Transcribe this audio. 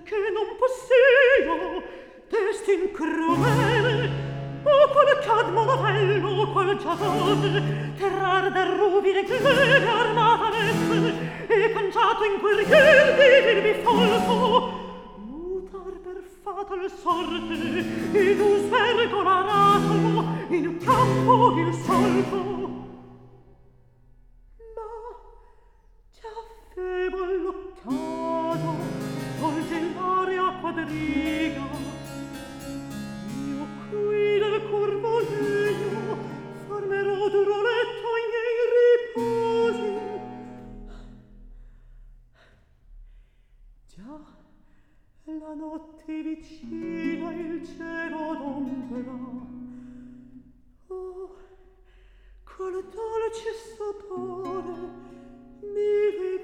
che non possio destin crudele o qual cadmo novello o qual giadone terrar da ruvide glebe armata messe e canciato in guerrier vivirvi folto mutar per fatal sorte in un svergo narato in campo il solco ma già febo alloccado volge l'aria quadriga io qui del curvo legno formerò duro letto i miei riposi già la notte vicina il cielo d'ombra oh qual dolce sopore mi